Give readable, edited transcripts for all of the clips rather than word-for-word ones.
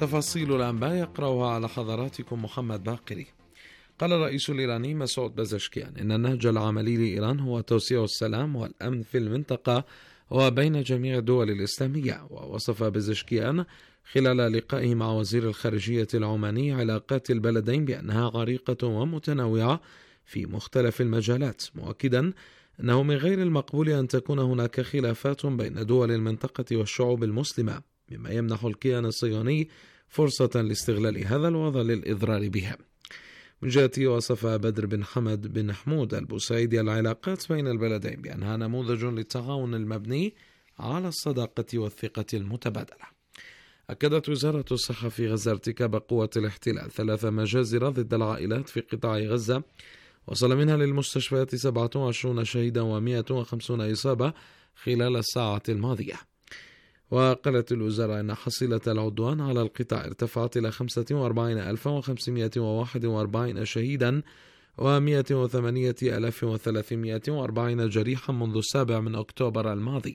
تفاصيل الأنباء يقرأها على حضراتكم محمد باقري. قال الرئيس الإيراني مسعود بزشكيان إن النهج العملي لإيران هو توسيع السلام والأمن في المنطقة وبين جميع الدول الإسلامية. ووصف بزشكيان خلال لقائه مع وزير الخارجية العماني علاقات البلدين بأنها عريقة ومتنوعة في مختلف المجالات، مؤكدا أنه من غير المقبول أن تكون هناك خلافات بين دول المنطقة والشعوب المسلمة، مما يمنح الكيان الصهيوني فرصة لاستغلال هذا الوضع للإضرار بها. من جهته وصف بدر بن حمد بن حمود البوسعيدي العلاقات بين البلدين بأنها نموذج للتعاون المبني على الصداقة والثقة المتبادلة. أكدت وزارة الصحة في غزة ارتكاب قوة الاحتلال 3 مجازر ضد العائلات في قطاع غزة وصل منها للمستشفيات 27 شهيدا و150 إصابة خلال الساعة الماضية. وقالت الوزارة أن حصيلة العدوان على القطاع ارتفعت إلى 45541 شهيدا و108,340 جريحا منذ 7 أكتوبر الماضي.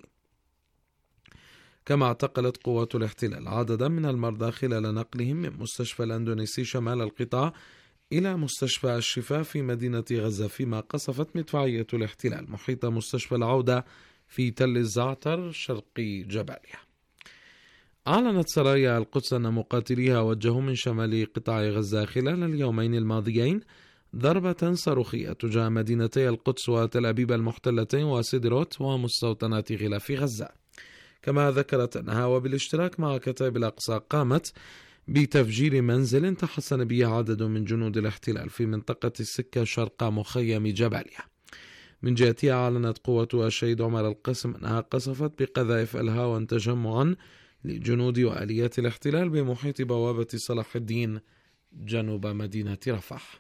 كما اعتقلت قوات الاحتلال عددا من المرضى خلال نقلهم من مستشفى الأندونيسي شمال القطاع إلى مستشفى الشفاء في مدينة غزة، فيما قصفت مدفعية الاحتلال محيط مستشفى العودة في تل الزعتر شرقي جباليا. أعلنت سرايا القدس أن مقاتليها وجهوا من شمال قطاع غزة خلال اليومين الماضيين ضربة صاروخية تجاه مدينتي القدس وتل أبيب المحتلتين وسدروت ومستوطنات غلاف غزة. كما ذكرت أنها وبالاشتراك مع كتائب الأقصى قامت بتفجير منزل تحصن به عدد من جنود الاحتلال في منطقة السكة شرق مخيم جباليا. من جهتها أعلنت قوة الشهيد عمر القسم أنها قصفت بقذائف الهاون تجمعا لجنود وآليات الاحتلال بمحيط بوابة صلاح الدين جنوب مدينة رفح.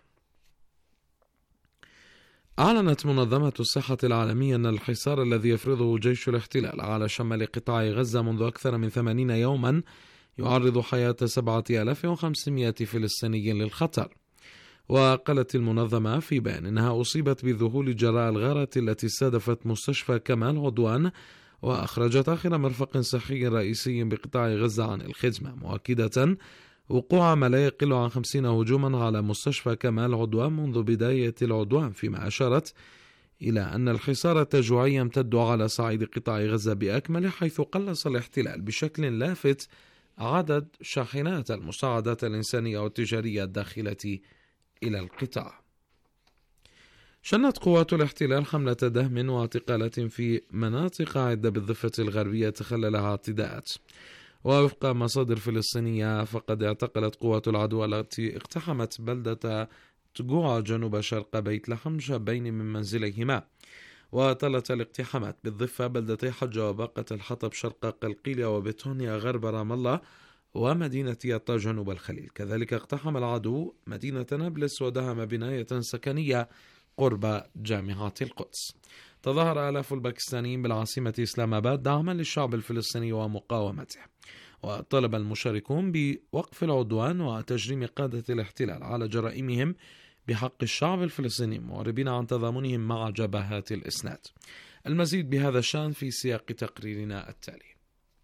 أعلنت منظمة الصحة العالمية أن الحصار الذي يفرضه جيش الاحتلال على شمال قطاع غزة منذ أكثر من 80 يوما يعرض حياة 7500 فلسطيني للخطر. وقالت المنظمة في بيان أنها أصيبت بالذهول جراء الغارة التي استهدفت مستشفى كمال عدوان وأخرجت آخر مرفق صحي رئيسي بقطاع غزة عن الخدمة، مؤكدة وقوع ما لا يقل عن 50 هجوما على مستشفى كمال عدوان منذ بداية العدوان، فيما أشارت إلى أن الحصار التجوعي يمتد على صعيد قطاع غزة بأكمله، حيث قلص الاحتلال بشكل لافت عدد شاحنات المساعدات الإنسانية والتجارية الداخلة إلى القطاع. شنت قوات الاحتلال حملة دهم واعتقالات في مناطق عدة بالضفة الغربية تخللها اعتداءات. ووفق مصادر فلسطينية فقد اعتقلت قوات العدو التي اقتحمت بلدة تقوع جنوب شرق بيت لحم شابين من منزليهما. وتلت الاقتحامات بالضفة بلدتي حجة وباقة الحطب شرق قلقيلية وبيتونيا غرب رام الله ومدينة يطا جنوب الخليل. كذلك اقتحم العدو مدينة نابلس ودهم بناية سكنية قرب جامعة القدس. تظاهر آلاف الباكستانيين بالعاصمة إسلام آباد دعما للشعب الفلسطيني ومقاومته. وطلب المشاركون بوقف العدوان وتجريم قادة الاحتلال على جرائمهم بحق الشعب الفلسطيني، معربين عن تضامنهم مع جبهات الإسناد. المزيد بهذا الشأن في سياق تقريرنا التالي.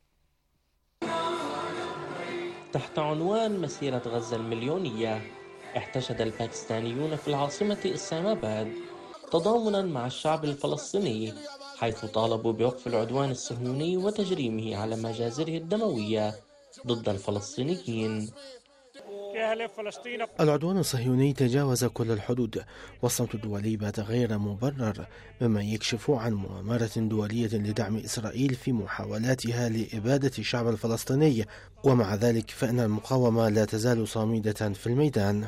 تحت عنوان مسيرة غزة المليونية، احتشد الباكستانيون في العاصمة إسلام آباد تضامنا مع الشعب الفلسطيني، حيث طالبوا بوقف العدوان الصهيوني وتجريمه على مجازره الدموية ضد الفلسطينيين. العدوان الصهيوني تجاوز كل الحدود، والصمت الدولي بات غير مبرر، مما يكشف عن مؤامرة دولية لدعم إسرائيل في محاولاتها لإبادة الشعب الفلسطيني. ومع ذلك فإن المقاومة لا تزال صامدة في الميدان.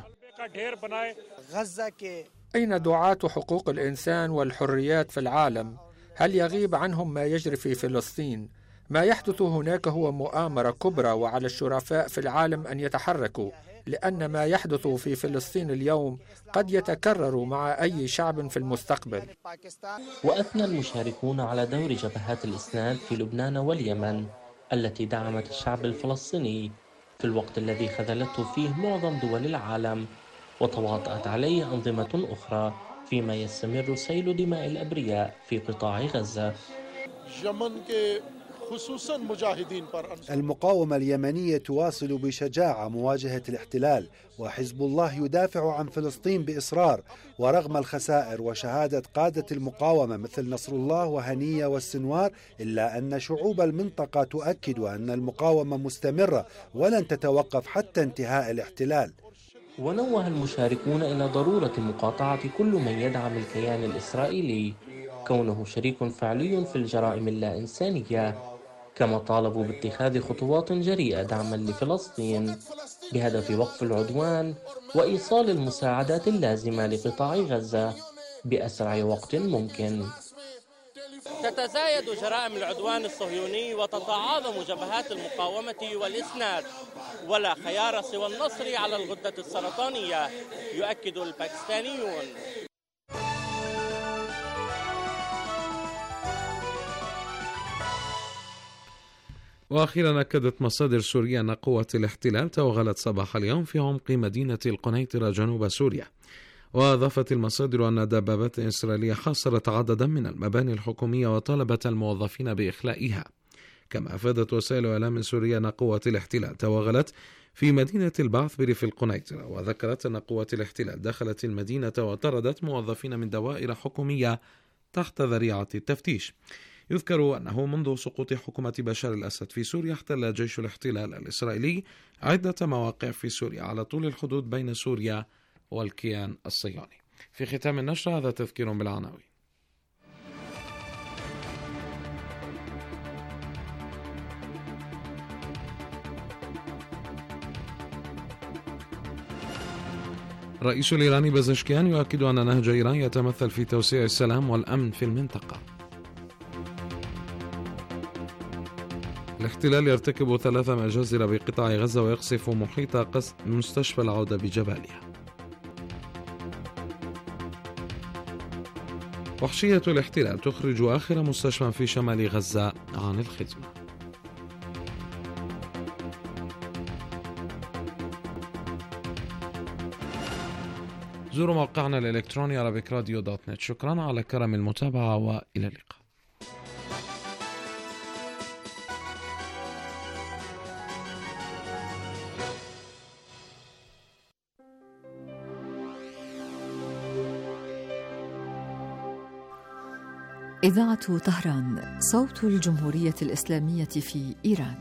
أين دعاة حقوق الإنسان والحريات في العالم؟ هل يغيب عنهم ما يجري في فلسطين؟ ما يحدث هناك هو مؤامرة كبرى، وعلى الشرفاء في العالم أن يتحركوا، لأن ما يحدث في فلسطين اليوم قد يتكرر مع أي شعب في المستقبل. وأثنى المشاركون على دور جبهات الإسناد في لبنان واليمن التي دعمت الشعب الفلسطيني في الوقت الذي خذلته فيه معظم دول العالم وتواطأت عليه أنظمة أخرى، فيما يستمر سيل دماء الأبرياء في قطاع غزة. المقاومة اليمنية تواصل بشجاعة مواجهة الاحتلال، وحزب الله يدافع عن فلسطين بإصرار ورغم الخسائر وشهادة قادة المقاومة مثل نصر الله وهنية والسنوار، إلا أن شعوب المنطقة تؤكد أن المقاومة مستمرة ولن تتوقف حتى انتهاء الاحتلال. ونوه المشاركون إلى ضرورة مقاطعة كل من يدعم الكيان الإسرائيلي كونه شريك فعلي في الجرائم اللا إنسانية، كما طالبوا باتخاذ خطوات جريئة دعما لفلسطين بهدف وقف العدوان وإيصال المساعدات اللازمة لقطاع غزة بأسرع وقت ممكن. تتزايد جرائم العدوان الصهيوني وتتعاظم جبهات المقاومة والإسناد، ولا خيار سوى النصر على الغدة السرطانية، يؤكد الباكستانيون. وأخيرا أكدت مصادر سورية أن قوات الاحتلال توغلت صباح اليوم في عمق مدينة القنيطرة جنوب سوريا. وأضافت المصادر أن دبابات إسرائيلية حاصرت عددا من المباني الحكومية وطالبت الموظفين بإخلائها. كما أفادت وسائل إعلام سورية أن قوات الاحتلال توغلت في مدينة البعث بريف القنيطرة، وذكرت أن قوات الاحتلال دخلت المدينة وطردت موظفين من دوائر حكومية تحت ذريعة التفتيش. يذكر أنه منذ سقوط حكومة بشار الأسد في سوريا احتل جيش الاحتلال الإسرائيلي عدة مواقع في سوريا على طول الحدود بين سوريا والكيان الصهيوني. في ختام النشر هذا تذكير بالعناوين. الرئيس الإيراني بزشكيان يؤكد أن نهج إيران يتمثل في توسيع السلام والأمن في المنطقة. الاحتلال يرتكب 3 مجازر بقطاع غزة ويقصف محيط مستشفى العودة بجباليا. وحشية الاحتلال تخرج آخر مستشفى في شمال غزة عن الخدمة. زوروا موقعنا الإلكتروني arabikradio.net. شكرا على كرم المتابعة وإلى اللقاء. إذاعة طهران، صوت الجمهورية الإسلامية في إيران.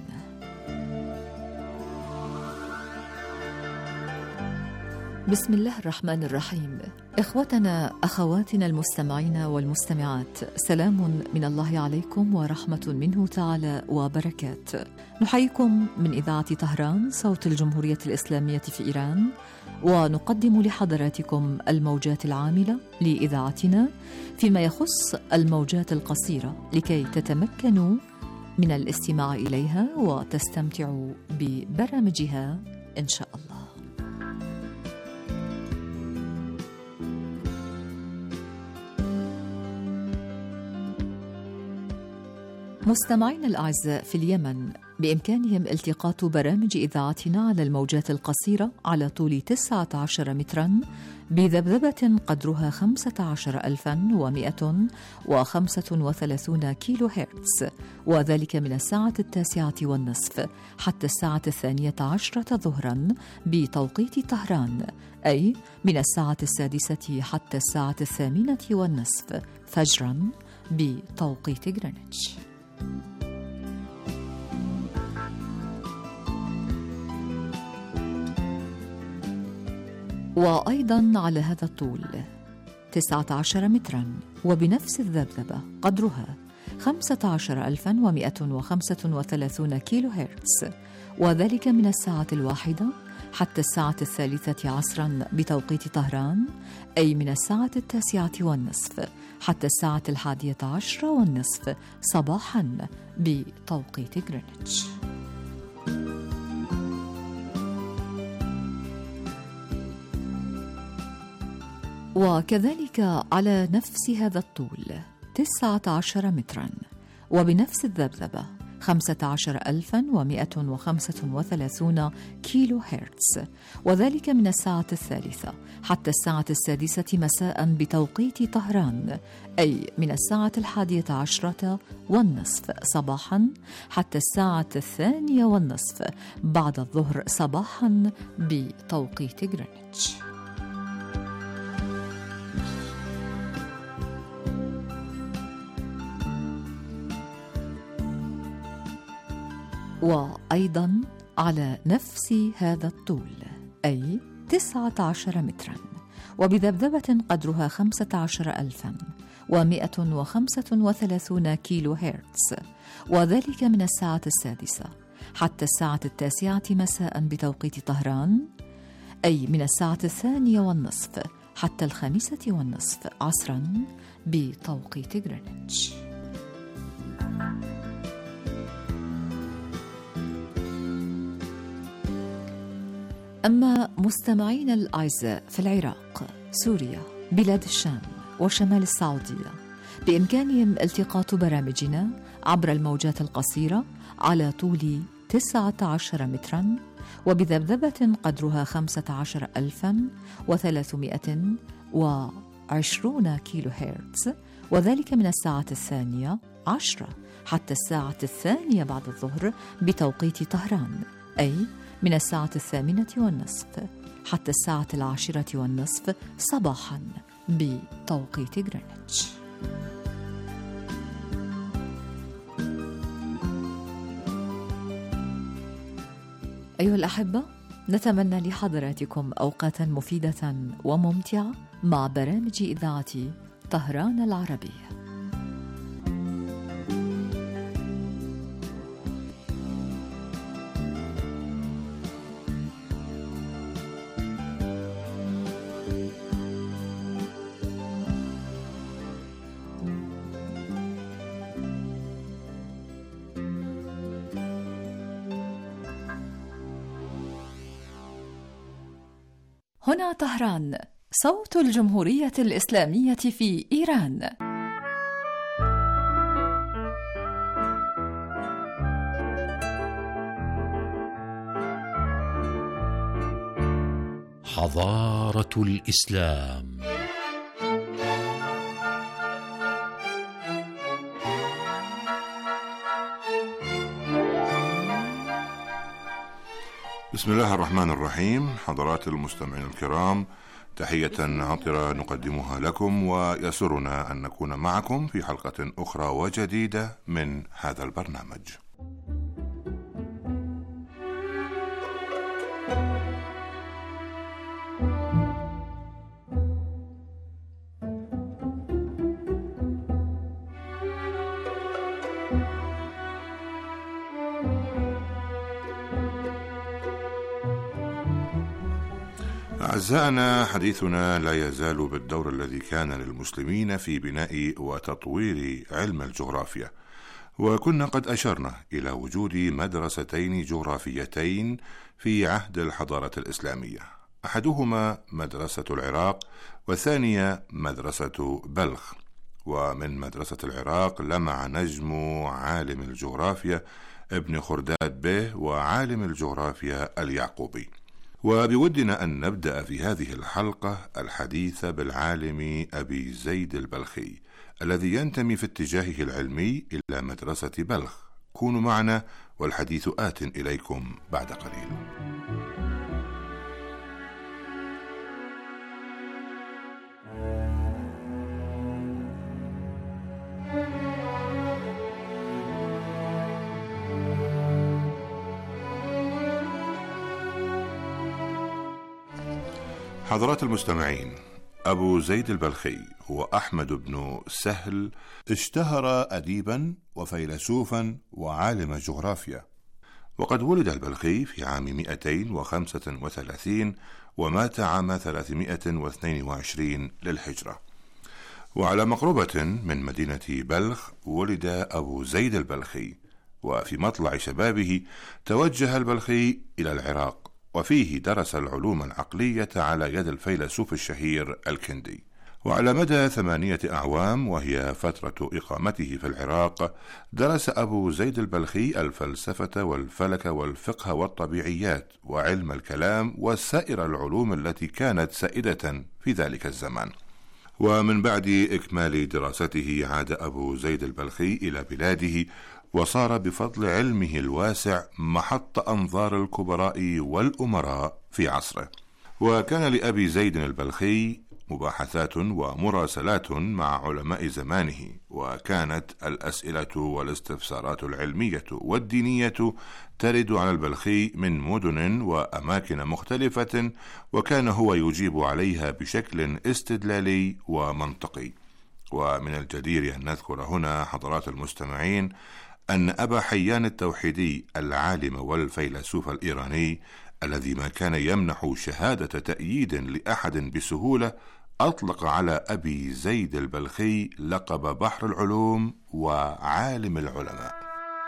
بسم الله الرحمن الرحيم. إخوتنا أخواتنا المستمعين والمستمعات، سلام من الله عليكم ورحمة منه تعالى وبركات. نحييكم من إذاعة طهران، صوت الجمهورية الإسلامية في إيران، ونقدم لحضراتكم الموجات العاملة لإذاعتنا فيما يخص الموجات القصيرة لكي تتمكنوا من الاستماع إليها وتستمتعوا ببرامجها إن شاء الله. مستمعين الأعزاء في اليمن بإمكانهم التقاط برامج إذاعتنا على الموجات القصيرة على طول 19 متراً بذبذبة قدرها 15135 كيلو هرتز، وذلك من الساعة 9:30 حتى الساعة 12 ظهراً بتوقيت طهران، أي من الساعة 6 حتى الساعة 8:30 فجراً بتوقيت غرينتش. وأيضاً على هذا الطول 19 متراً وبنفس الذبذبة قدرها 15135 كيلو هرتز، وذلك من الساعة 1 حتى الساعة 3 عصراً بتوقيت طهران، أي من الساعة 9:30 حتى الساعة 11:30 صباحاً بتوقيت غرينتش. وكذلك على نفس هذا الطول 19 متراً وبنفس الذبذبة 15135 كيلو هرتز، وذلك من الساعة 3 حتى الساعة 6 مساء بتوقيت طهران، أي من الساعة 11:30 صباحا حتى الساعة 2:30 بعد الظهر صباحا بتوقيت غرينتش. وأيضا على نفس هذا الطول أي 19 مترا وبذبذبة قدرها 15135 كيلو هرتز، وذلك من الساعة 6 حتى الساعة 9 مساء بتوقيت طهران، أي من الساعة 2:30 حتى 5:30 عصرا بتوقيت غرينتش. أما مستمعينا الأعزاء في العراق، سوريا، بلاد الشام وشمال السعودية، بإمكانهم التقاط برامجنا عبر الموجات القصيرة على طول 19 مترا وبذبذبة قدرها 15320 كيلو هرتز، وذلك من الساعة 12 حتى الساعة 2 بعد الظهر بتوقيت طهران، أي من الساعة 8:30 حتى الساعة 10:30 صباحا بتوقيت غرينتش. أيها الأحبة، نتمنى لحضراتكم أوقاتا مفيدة وممتعة مع برامج إذاعة طهران العربية. هنا طهران، صوت الجمهورية الإسلامية في إيران. حضارة الإسلام. بسم الله الرحمن الرحيم. حضرات المستمعين الكرام، تحية عطرة نقدمها لكم، ويسرنا أن نكون معكم في حلقة أخرى وجديدة من هذا البرنامج. أعزائنا، حديثنا لا يزال بالدور الذي كان للمسلمين في بناء وتطوير علم الجغرافيا، وكنا قد أشرنا إلى وجود مدرستين جغرافيتين في عهد الحضارة الإسلامية، أحدهما مدرسة العراق والثانية مدرسة بلخ. ومن مدرسة العراق لمع نجم عالم الجغرافيا ابن خرداد به وعالم الجغرافيا اليعقوبي. وبودنا أن نبدأ في هذه الحلقة الحديث بالعالم أبي زيد البلخي الذي ينتمي في اتجاهه العلمي إلى مدرسة بلخ. كونوا معنا والحديث آت إليكم بعد قليل. حضرات المستمعين، أبو زيد البلخي هو أحمد بن سهل، اشتهر أديبا وفيلسوفا وعالم جغرافيا، وقد ولد البلخي في عام 235 ومات عام 322 للهجرة. وعلى مقربة من مدينة بلخ ولد أبو زيد البلخي، وفي مطلع شبابه توجه البلخي إلى العراق، وفيه درس العلوم العقلية على يد الفيلسوف الشهير الكندي، وعلى مدى 8 أعوام وهي فترة إقامته في العراق، درس أبو زيد البلخي الفلسفة والفلك والفقه والطبيعيات وعلم الكلام وسائر العلوم التي كانت سائدة في ذلك الزمان. ومن بعد إكمال دراسته عاد أبو زيد البلخي إلى بلاده، وصار بفضل علمه الواسع محط أنظار الكبراء والأمراء في عصره. وكان لأبي زيد البلخي مباحثات ومراسلات مع علماء زمانه، وكانت الأسئلة والاستفسارات العلمية والدينية ترد على البلخي من مدن وأماكن مختلفة، وكان هو يجيب عليها بشكل استدلالي ومنطقي. ومن الجدير أن نذكر هنا حضرات المستمعين أن أبا حيان التوحيدي العالم والفيلسوف الإيراني الذي ما كان يمنح شهادة تأييد لأحد بسهولة أطلق على أبي زيد البلخي لقب بحر العلوم وعالم العلماء.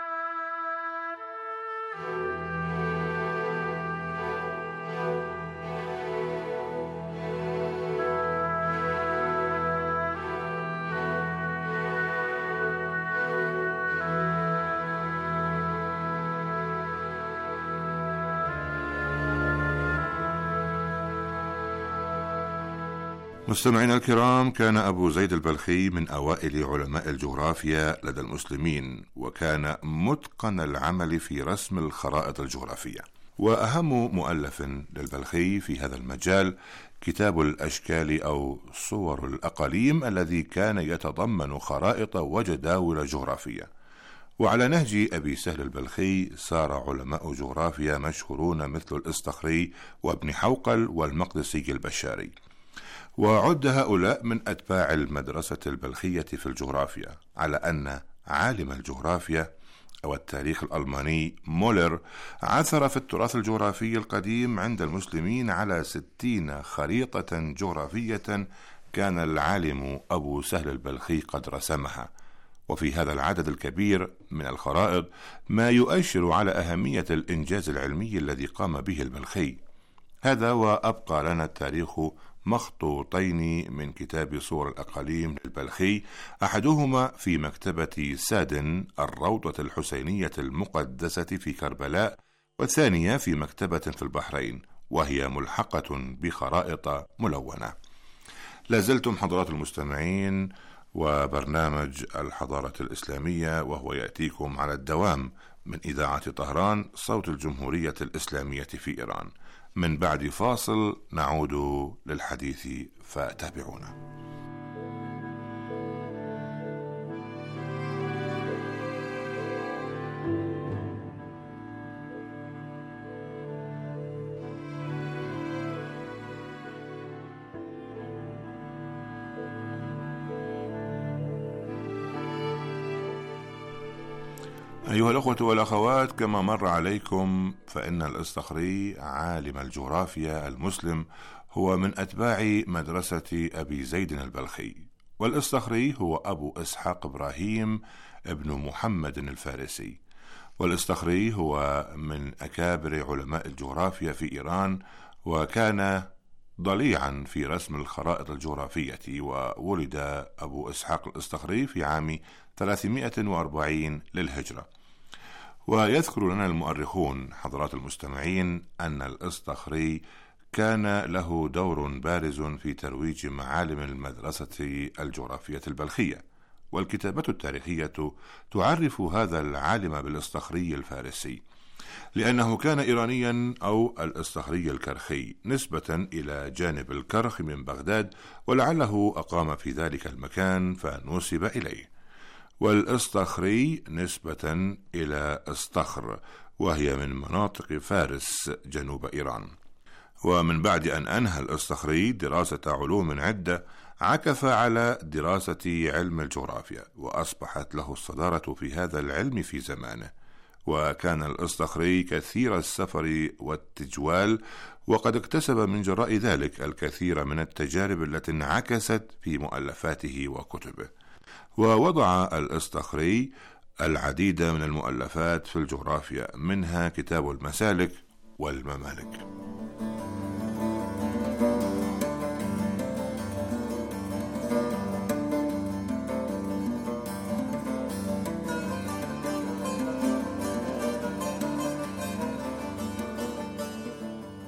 مستمعينا الكرام، كان أبو زيد البلخي من أوائل علماء الجغرافيا لدى المسلمين، وكان متقن العمل في رسم الخرائط الجغرافية. وأهم مؤلف للبلخي في هذا المجال كتاب الأشكال أو صور الأقاليم، الذي كان يتضمن خرائط وجداول جغرافية. وعلى نهج أبي سهل البلخي سار علماء جغرافيا مشهورون مثل الإصطخري وابن حوقل والمقدسي البشاري. وعد هؤلاء من أتباع المدرسة البلخية في الجغرافيا، على أن عالم الجغرافيا أو التاريخ الألماني مولر عثر في التراث الجغرافي القديم عند المسلمين على 60 خريطة جغرافية كان العالم أبو سهل البلخي قد رسمها. وفي هذا العدد الكبير من الخرائط ما يؤشر على أهمية الإنجاز العلمي الذي قام به البلخي. هذا وأبقى لنا التاريخ مخطوطين من كتاب صور الأقاليم للبلخي، أحدهما في مكتبة سادن الروضة الحسينية المقدسة في كربلاء، والثانية في مكتبة في البحرين، وهي ملحقة بخرائط ملونة. لازلتم حضرات المستمعين وبرنامج الحضارة الإسلامية، وهو يأتيكم على الدوام من إذاعة طهران صوت الجمهورية الإسلامية في إيران. من بعد فاصل نعود للحديث، فتابعونا. أيها الأخوة والأخوات، كما مر عليكم فإن الإصطخري عالم الجغرافيا المسلم هو من أتباع مدرسة أبي زيد البلخي. والإصطخري هو أبو إسحاق إبراهيم ابن محمد الفارسي. والإصطخري هو من أكابر علماء الجغرافيا في إيران، وكان ضليعا في رسم الخرائط الجغرافية. وولد أبو إسحاق الإصطخري في عام 340 للهجرة. ويذكر لنا المؤرخون حضرات المستمعين أن الإصطخري كان له دور بارز في ترويج معالم المدرسة الجغرافية البلخية. والكتابة التاريخية تعرف هذا العالم بالإصطخري الفارسي، لأنه كان إيرانيا أو الإصطخري الكرخي نسبة إلى جانب الكرخ من بغداد، ولعله أقام في ذلك المكان فنسب إليه. والإصطخري نسبة إلى إصطخر، وهي من مناطق فارس جنوب إيران. ومن بعد أن أنهى الإصطخري دراسة علوم عدة، عكف على دراسة علم الجغرافيا، وأصبحت له الصدارة في هذا العلم في زمانه. وكان الإصطخري كثير السفر والتجوال، وقد اكتسب من جراء ذلك الكثير من التجارب التي انعكست في مؤلفاته وكتبه. ووضع الإصطخري العديد من المؤلفات في الجغرافيا، منها كتاب المسالك والممالك.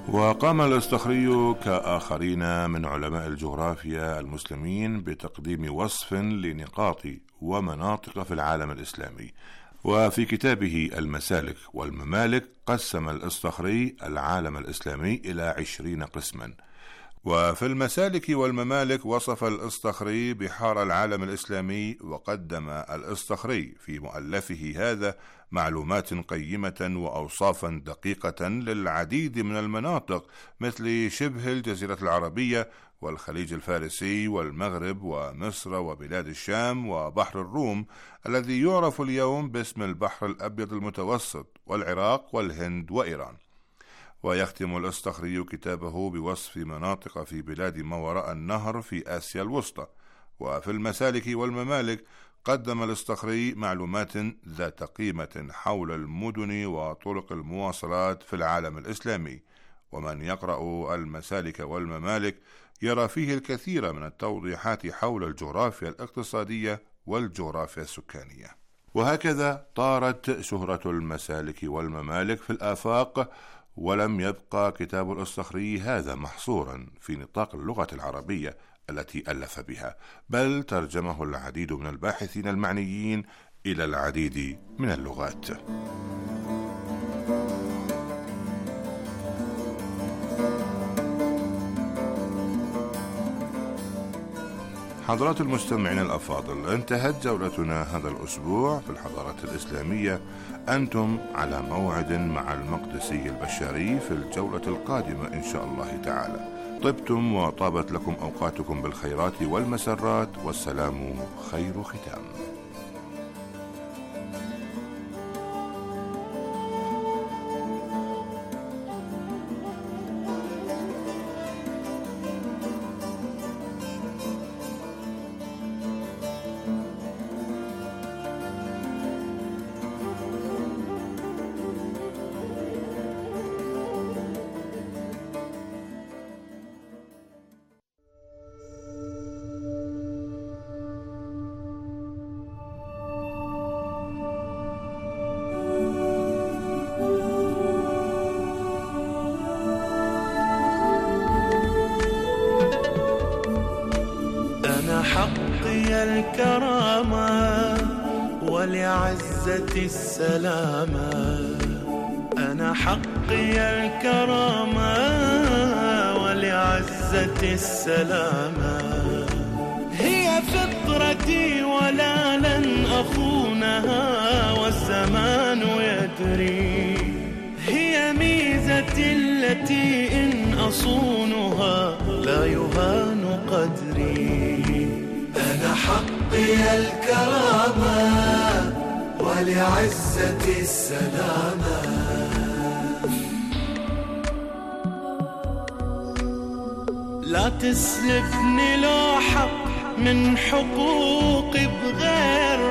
وقام الأصطخري كآخرين من علماء الجغرافيا المسلمين بتقديم وصف لنقاط ومناطق في العالم الإسلامي. وفي كتابه المسالك والممالك قسم الأصطخري العالم الإسلامي إلى 20 قسما. وفي المسالك والممالك وصف الأصطخري بحار العالم الإسلامي، وقدم الأصطخري في مؤلفه هذا معلومات قيمة وأوصافا دقيقة للعديد من المناطق مثل شبه الجزيرة العربية والخليج الفارسي والمغرب ومصر وبلاد الشام وبحر الروم الذي يعرف اليوم باسم البحر الأبيض المتوسط والعراق والهند وإيران. ويختم الأصطخري كتابه بوصف مناطق في بلاد ما وراء النهر في آسيا الوسطى. وفي المسالك والممالك قدم الأصطخري معلومات ذات قيمة حول المدن وطرق المواصلات في العالم الإسلامي، ومن يقرأ المسالك والممالك يرى فيه الكثير من التوضيحات حول الجغرافيا الاقتصادية والجغرافيا السكانية. وهكذا طارت شهرة المسالك والممالك في الآفاق، ولم يبقى كتاب الأصطخري هذا محصورا في نطاق اللغة العربية التي ألف بها، بل ترجمه العديد من الباحثين المعنيين إلى العديد من اللغات. حضرات المستمعين الأفاضل، انتهت جولتنا هذا الأسبوع في الحضارات الإسلامية. أنتم على موعد مع المقدسي البشاري في الجولة القادمة إن شاء الله تعالى. طبتم وطابت لكم أوقاتكم بالخيرات والمسرات، والسلام خير ختام. حقي الكرامة ولعزة السلامة، أنا حقي الكرامة ولعزة السلامة، هي فطرتي ولا لن أخونها والزمان يدري، هي ميزتي التي إن أصونها لا يهان قدري. أنا حقي الكرامة ولعزة السلامة، لا تسلفني لو حق من حقوقي بغير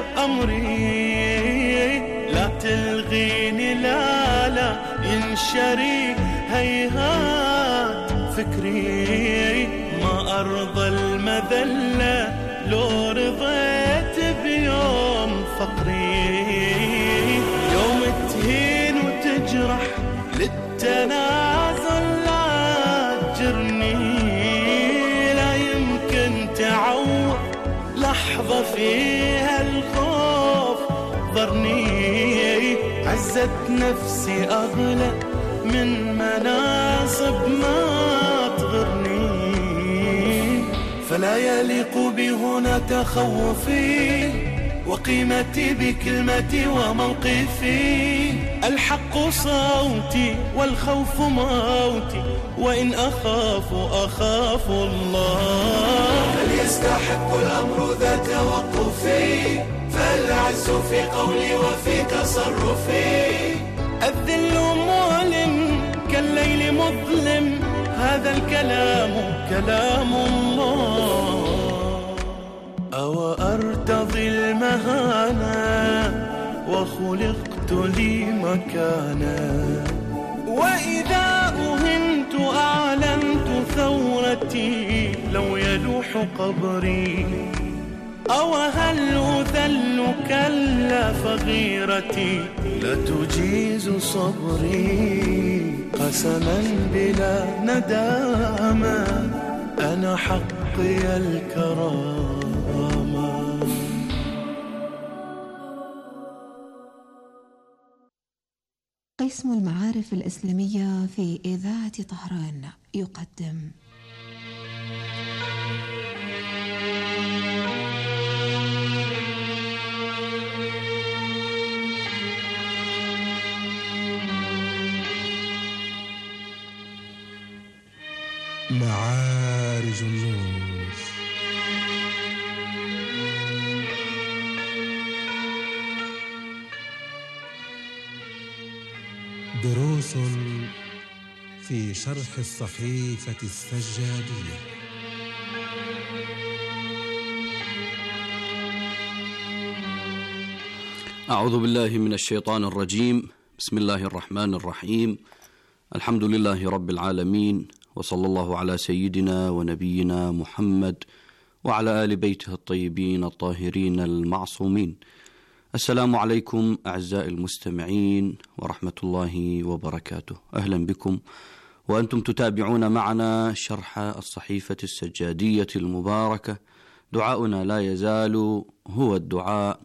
أمري، لا تلغيني لا ينشري هيهات فكري، ما أرضى المذلة لو رضيت بيوم فقري، يوم تهين وتجرح للتنازل لا تجرني، لا يمكن تعوض لحظة فيها الخوف ضرني، عزة نفسي أغلى من مناصب ما تغرني، فلا يليق بهنا تخوفي وقيمتي بكلمتي وموقفي، الحق صوتي والخوف موتي، وإن أخاف الله، فليستحق الأمر ذا توقفي، فالعز في قولي وفي تصرفي، الذل مؤلم كالليل مظلم، هذا الكلام كلام الله، أو أرتضي المهانة وخلقت لي مكانا، وإذا أهنت أعلنت ثورتي لو يلوح قبري، أو هل أذل كلا فغيرتي لا تجيز صبري، قسما بلا ندامة أنا حقي الكرامة. قسم المعارف الإسلامية في إذاعة طهران يقدم معارج النور. دروس في شرح الصحيفة السجادية. أعوذ بالله من الشيطان الرجيم. بسم الله الرحمن الرحيم. الحمد لله رب العالمين، وصلى الله على سيدنا ونبينا محمد وعلى آل بيته الطيبين الطاهرين المعصومين. السلام عليكم أعزائي المستمعين ورحمة الله وبركاته. أهلا بكم وأنتم تتابعون معنا شرح الصحيفة السجادية المباركة. دعاؤنا لا يزال هو الدعاء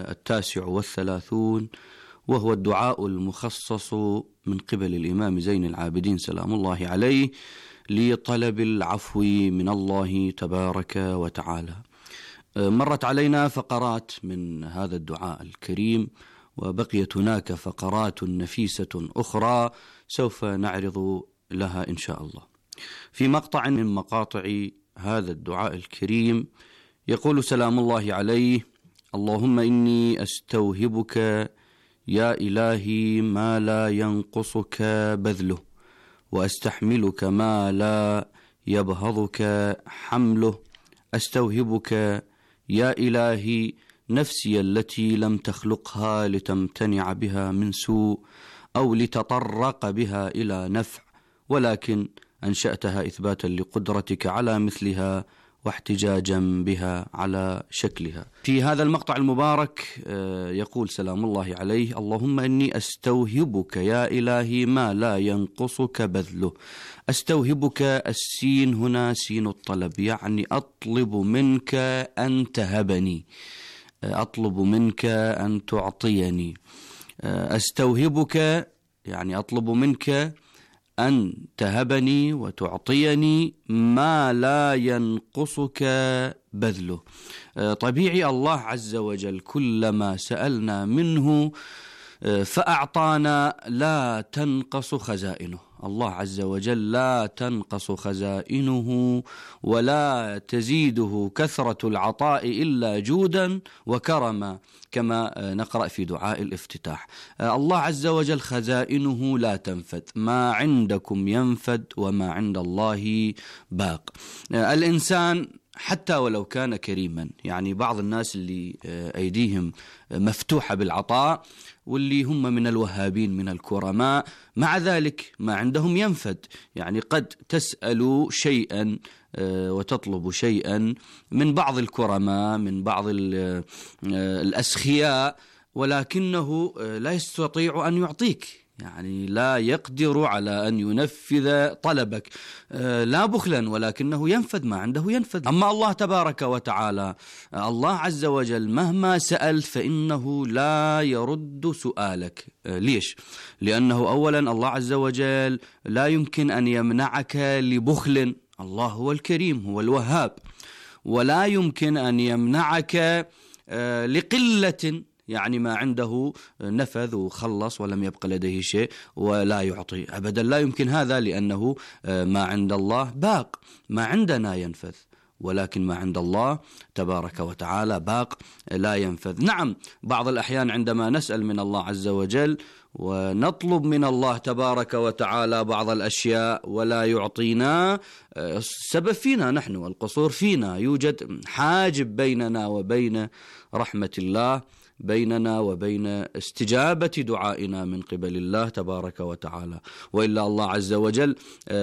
39، وهو الدعاء المخصص من قبل الإمام زين العابدين سلام الله عليه لطلب العفو من الله تبارك وتعالى. مرت علينا فقرات من هذا الدعاء الكريم، وبقيت هناك فقرات نفيسة أخرى سوف نعرض لها إن شاء الله. في مقطع من مقاطع هذا الدعاء الكريم يقول سلام الله عليه: اللهم إني أستوهبك يا إلهي ما لا ينقصك بذله، وأستحملك ما لا يبهضك حمله. أستوهبك يا إلهي نفسي التي لم تخلقها لتمتنع بها من سوء أو لتطرق بها إلى نفع، ولكن أنشأتها إثباتا لقدرتك على مثلها واحتجاجا بها على شكلها. في هذا المقطع المبارك يقول سلام الله عليه: اللهم إني أستوهبك يا إلهي ما لا ينقصك بذله. أستوهبك، السين هنا سين الطلب، يعني أطلب منك أن تهبني، أطلب منك أن تعطيني. أستوهبك يعني أطلب منك أن تهبني وتعطيني ما لا ينقصك بذله. طبيعي الله عز وجل كلما سألنا منه فأعطانا لا تنقص خزائنه. الله عز وجل لا تنقص خزائنه ولا تزيده كثرة العطاء إلا جودا وكرما، كما نقرأ في دعاء الافتتاح. الله عز وجل خزائنه لا تنفد، ما عندكم ينفد وما عند الله باق. الإنسان حتى ولو كان كريما، يعني بعض الناس اللي أيديهم مفتوحة بالعطاء واللي هم من الوهابين من الكرماء، مع ذلك ما عندهم ينفد. يعني قد تسأل شيئا وتطلب شيئا من بعض الكرماء، من بعض الأسخياء، ولكنه لا يستطيع أن يعطيك، يعني لا يقدر على أن ينفذ طلبك، لا بخلا ولكنه ينفذ، ما عنده ينفذ. أما الله تبارك وتعالى، الله عز وجل مهما سألت فإنه لا يرد سؤالك. ليش؟ لأنه أولا الله عز وجل لا يمكن أن يمنعك لبخل، الله هو الكريم هو الوهاب، ولا يمكن أن يمنعك لقلة، يعني ما عنده نفذ وخلص ولم يبق لديه شيء ولا يعطي، أبدا لا يمكن هذا، لأنه ما عند الله باق، ما عندنا ينفذ، ولكن ما عند الله تبارك وتعالى باق لا ينفذ. نعم، بعض الأحيان عندما نسأل من الله عز وجل ونطلب من الله تبارك وتعالى بعض الأشياء ولا يعطينا، السبب فينا نحن، القصور فينا، يوجد حاجب بيننا وبين رحمة الله، بيننا وبين استجابة دعائنا من قبل الله تبارك وتعالى. وإلا الله عز وجل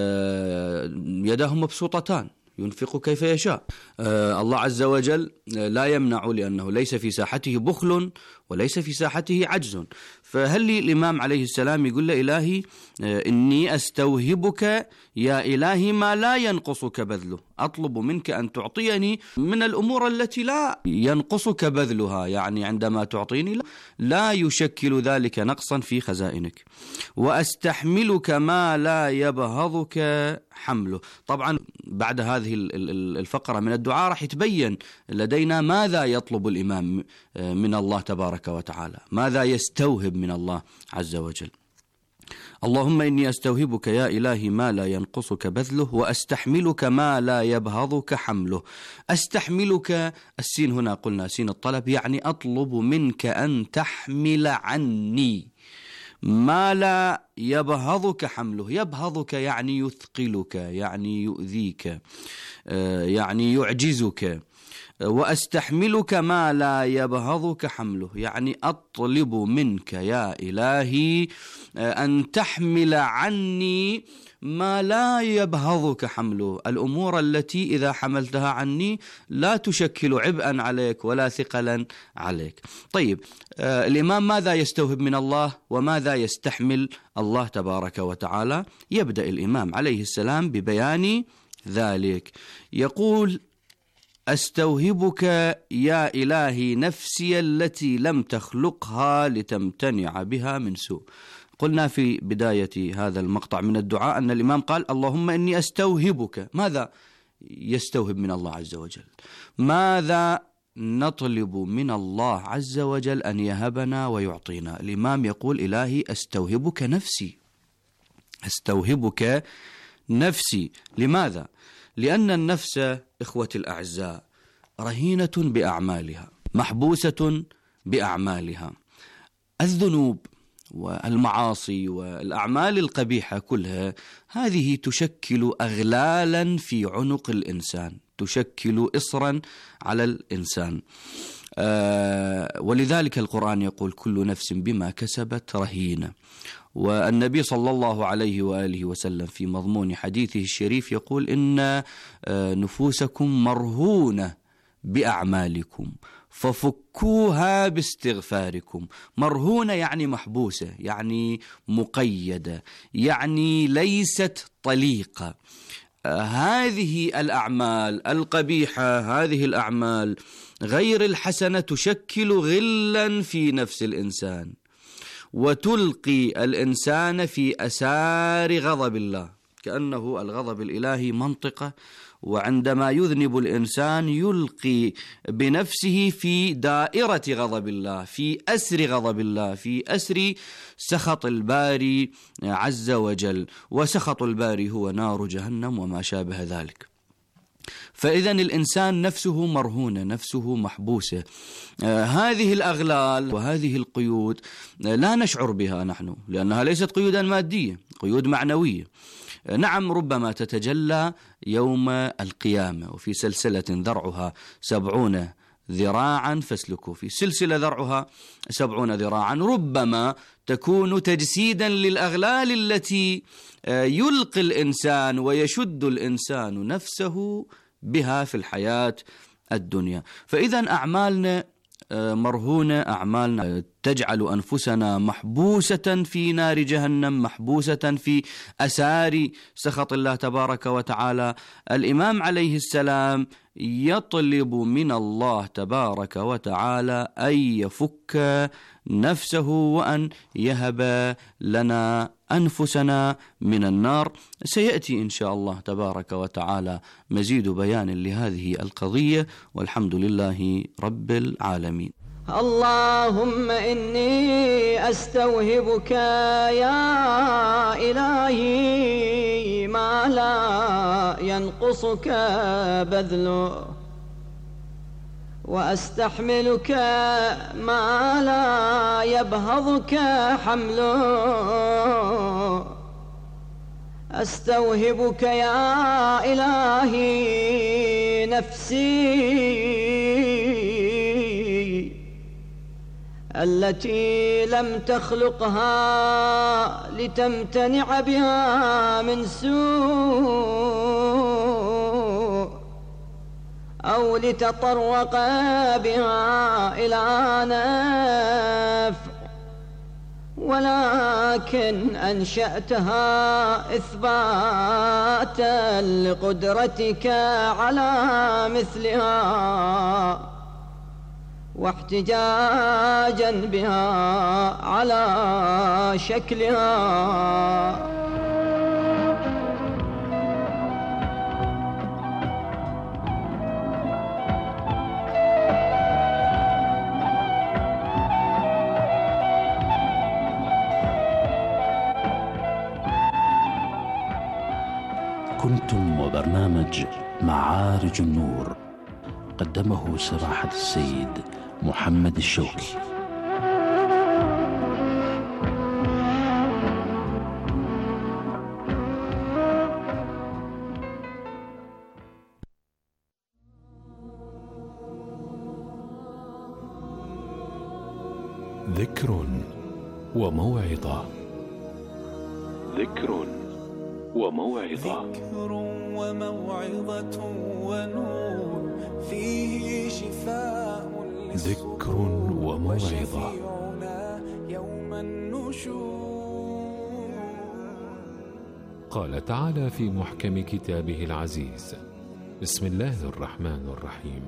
يداه مبسوطتان ينفق كيف يشاء. الله عز وجل لا يمنع، لأنه ليس في ساحته بخل وليس في ساحته عجز، فهل لي الإمام عليه السلام يقول له إلهي إني أستوهبك يا إلهي ما لا ينقصك بذله، أطلب منك أن تعطيني من الأمور التي لا ينقصك بذلها، يعني عندما تعطيني لا يشكل ذلك نقصا في خزائنك. وأستحملك ما لا يبهضك حمله. طبعا بعد هذه الفقرة من الدعاء راح يتبين لدينا ماذا يطلب الإمام من الله تبارك وتعالى، ماذا يستوهب من الله عز وجل. اللهم إني أستوهبك يا إلهي ما لا ينقصك بذله، وأستحملك ما لا يبهضك حمله. أستحملك، السين هنا قلنا سين الطلب، يعني أطلب منك أن تحمل عني ما لا يبهضك حمله. يبهضك يعني يثقلك، يعني يؤذيك، يعني يعجزك. وأستحملك ما لا يبهضك حمله، يعني أطلب منك يا إلهي أن تحمل عني ما لا يبهضك حمله، الأمور التي إذا حملتها عني لا تشكل عبئا عليك ولا ثقلا عليك. طيب، الإمام ماذا يستوهب من الله وماذا يستحمل الله تبارك وتعالى؟ يبدأ الإمام عليه السلام ببيان ذلك. يقول: أستوهبك يا إلهي نفسي التي لم تخلقها لتمتنع بها من سوء. قلنا في بداية هذا المقطع من الدعاء أن الإمام قال: اللهم إني أستوهبك. ماذا يستوهب من الله عز وجل؟ ماذا نطلب من الله عز وجل أن يهبنا ويعطينا؟ الإمام يقول: إلهي أستوهبك نفسي، أستوهبك نفسي. لماذا؟ لأن النفس إخوة الأعزاء رهينة بأعمالها، محبوسة بأعمالها. الذنوب والمعاصي والأعمال القبيحة كلها هذه تشكل أغلالا في عنق الإنسان، تشكل إصرا على الإنسان. ولذلك القرآن يقول: كل نفس بما كسبت رهينة. والنبي صلى الله عليه وآله وسلم في مضمون حديثه الشريف يقول: إن نفوسكم مرهونة بأعمالكم ففكوها باستغفاركم. مرهونة يعني محبوسة، يعني مقيدة، يعني ليست طليقة. هذه الأعمال القبيحة، هذه الأعمال غير الحسنة تشكل غلا في نفس الإنسان، وتلقي الإنسان في أسار غضب الله، كأنه الغضب الإلهي منطقة، وعندما يذنب الإنسان يلقي بنفسه في دائرة غضب الله، في أسر غضب الله، في أسر سخط الباري عز وجل. وسخط الباري هو نار جهنم وما شابه ذلك. فإذن الإنسان نفسه مرهونة، نفسه محبوسة. هذه الأغلال وهذه القيود لا نشعر بها نحن، لأنها ليست قيودا مادية، قيود معنوية. نعم، ربما تتجلى يوم القيامة وفي سلسلة ذرعها 70 ذراعا فاسلكوا، في سلسلة ذرعها 70 ذراعا، ربما تكون تجسيدا للأغلال التي يلقي الإنسان ويشد الإنسان نفسه بها في الحياة الدنيا. فإذا أعمالنا مرهونة، أعمالنا تجعل أنفسنا محبوسة في نار جهنم، محبوسة في أسار سخط الله تبارك وتعالى. الإمام عليه السلام يطلب من الله تبارك وتعالى أن يفك نفسه وأن يهب لنا أنفسنا من النار. سيأتي إن شاء الله تبارك وتعالى مزيد بيان لهذه القضية، والحمد لله رب العالمين. اللهم إني أستوهبك يا إلهي ما لا ينقصك بذله، وأستحملك ما لا يبهضك حمله. أستوهبك يا إلهي نفسي التي لم تخلقها لتمتنع بها من سوء، أو لتطرق بها إلى نفع، ولكن أنشأتها إثباتا لقدرتك على مثلها واحتجاجا بها على شكلها. كنتم وبرنامج معارج النور، قدمه سماحة السيد محمد الشوكي. ذكر وموعظة. ذكر وموعظة. ذكر وموعظة ونور فيه شفاء. ذكر وموعظة. يوم النشور. قال تعالى في محكم كتابه العزيز: بسم الله الرحمن الرحيم.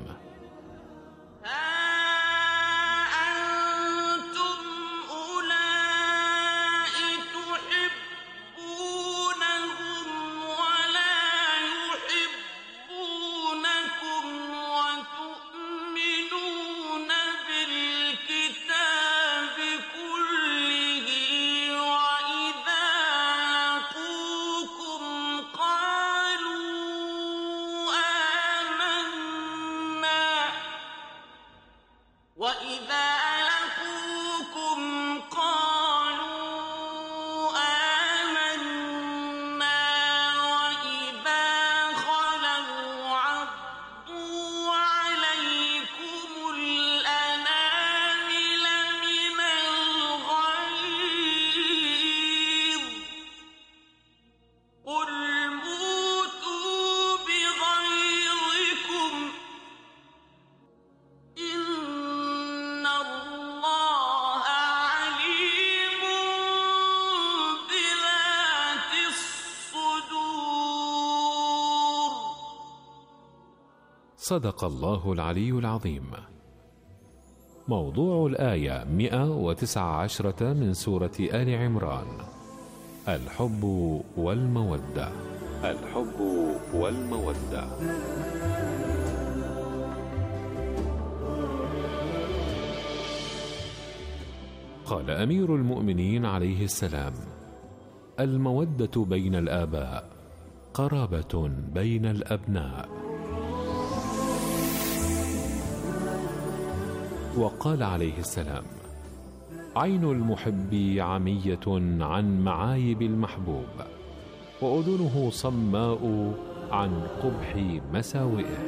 صدق الله العلي العظيم. موضوع الآية 119 من سورة آل عمران: الحب والمودة. الحب والمودة. قال أمير المؤمنين عليه السلام: المودة بين الآباء قرابة بين الأبناء. وقال عليه السلام: عين المحب عمية عن معايب المحبوب، وأذنه صماء عن قبح مساوئه.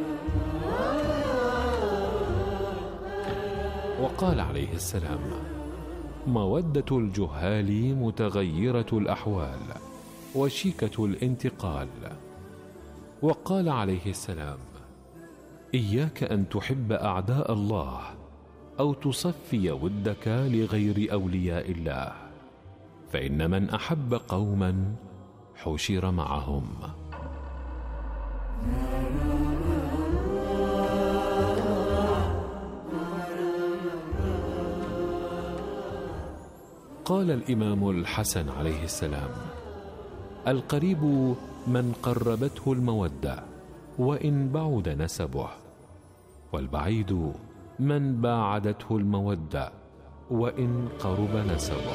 وقال عليه السلام: مودة الجهال متغيرة الأحوال وشيكة الانتقال. وقال عليه السلام: إياك أن تحب أعداء الله أو تصفي ودك لغير أولياء الله، فإن من أحب قوما حشر معهم. قال الإمام الحسن عليه السلام: القريب من قربته المودة وإن بعد نسبه، والبعيد من باعدته المودة وإن قرب نسبه.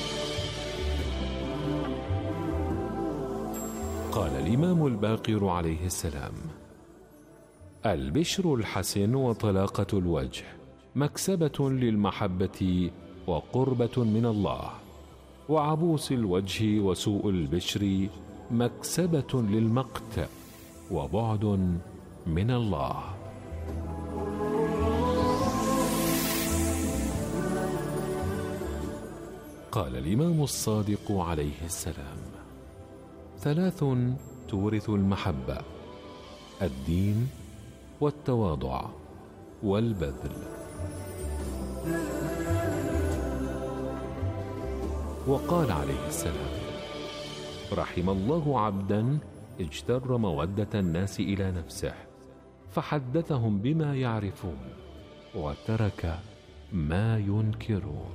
قال الإمام الباقر عليه السلام: البشر الحسن وطلاقة الوجه مكسبة للمحبة وقربة من الله، وعبوس الوجه وسوء البشر مكسبة للمقت وبعد من الله. قال الإمام الصادق عليه السلام: ثلاث تورث المحبة: الدين والتواضع والبذل. وقال عليه السلام: رحم الله عبدا اجتر مودة الناس إلى نفسه فحدثهم بما يعرفون وترك ما ينكرون.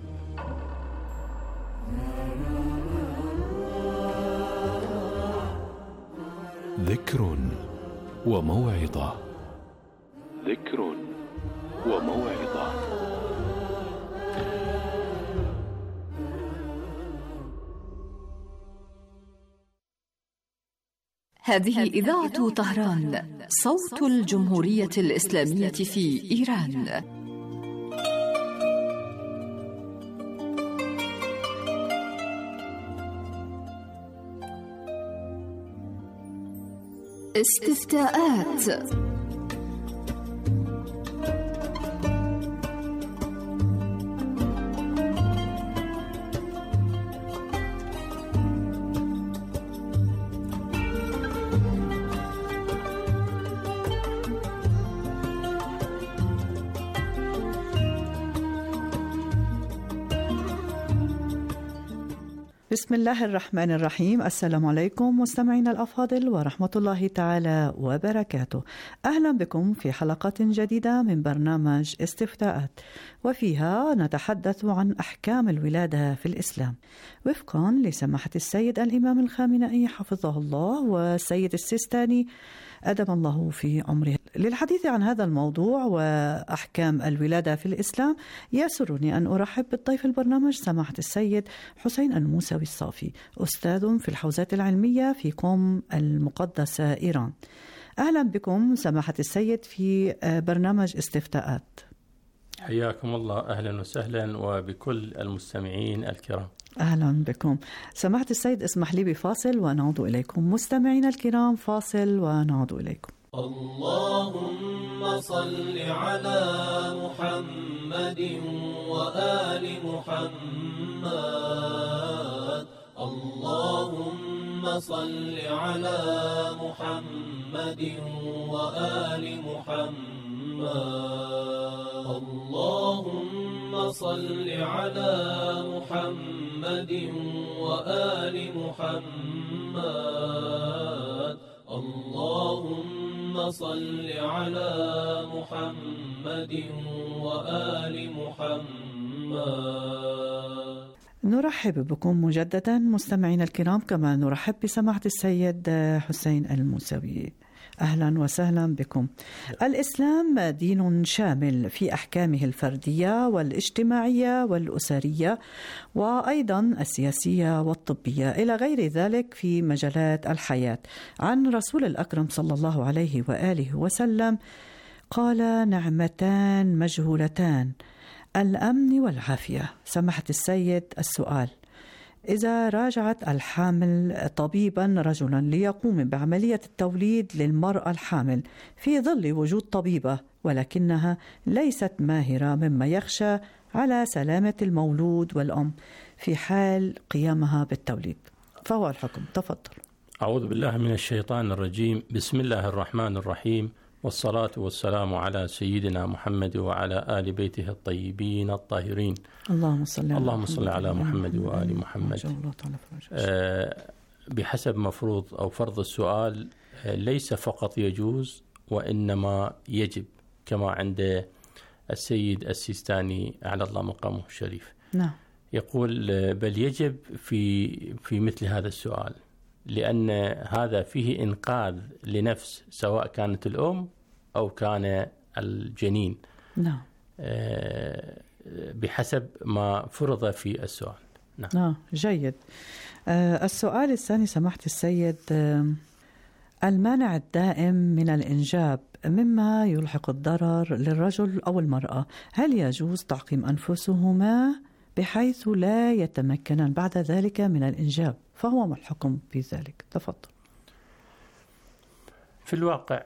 ذكر وموعظة. ذكر وموعظة. هذه إذاعة طهران، صوت الجمهورية الإسلامية في إيران. استفتاءات. بسم الله الرحمن الرحيم. السلام عليكم مستمعينا الأفاضل ورحمة الله تعالى وبركاته. أهلا بكم في حلقة جديدة من برنامج استفتاءات، وفيها نتحدث عن أحكام الولادة في الإسلام وفقا لسماحة السيد الإمام الخامنئي حفظه الله والسيد السيستاني أدم الله في عمره. للحديث عن هذا الموضوع وأحكام الولادة في الإسلام يسرني أن أرحب بالضيف البرنامج سماحة السيد حسين الموسوي الصافي، أستاذ في الحوزات العلمية في قم المقدسة إيران. أهلا بكم سماحة السيد في برنامج استفتاءات. حياكم الله، أهلا وسهلا وبكل المستمعين الكرام. أهلا بكم سماحة السيد. اسمح لي بفاصل ونعود إليكم. مستمعينا الكرام، فاصل ونعود إليكم. اللهم صل على محمد وآل محمد. اللهم صل على محمد وآل محمد. اللهم صل على محمد وآل محمد. اللهم صل على محمد وآل محمد. نرحب بكم مجددا مستمعين الكرام، كما نرحب بسماحة السيد حسين الموسوي. أهلا وسهلا بكم. الإسلام دين شامل في أحكامه الفردية والاجتماعية والأسرية وأيضا السياسية والطبية إلى غير ذلك في مجالات الحياة. عن رسول الأكرم صلى الله عليه وآله وسلم قال: نعمتان مجهولتان، الأمن والعافية. سماحة السيد، السؤال: إذا راجعت الحامل طبيبا رجلا ليقوم بعملية التوليد للمرأة الحامل في ظل وجود طبيبة ولكنها ليست ماهرة، مما يخشى على سلامة المولود والأم في حال قيامها بالتوليد، فهو الحكم. تفضل. أعوذ بالله من الشيطان الرجيم. بسم الله الرحمن الرحيم، والصلاة والسلام على سيدنا محمد وعلى آل بيته الطيبين الطاهرين. اللهم صل على محمد وآل محمد. بحسب مفروض أو فرض السؤال، ليس فقط يجوز وإنما يجب، كما عند السيد السيستاني على الله مقامه الشريف. نعم. يقول بل يجب في مثل هذا السؤال، لأن هذا فيه إنقاذ لنفس، سواء كانت الأم أو كان الجنين. نعم. بحسب ما فرض في السؤال. نعم. جيد. السؤال الثاني سماحة السيد: المانع الدائم من الإنجاب مما يلحق الضرر للرجل أو المرأة، هل يجوز تعقيم أنفسهما بحيث لا يتمكنان بعد ذلك من الإنجاب؟ فهو ما الحكم في ذلك؟ تفضل. في الواقع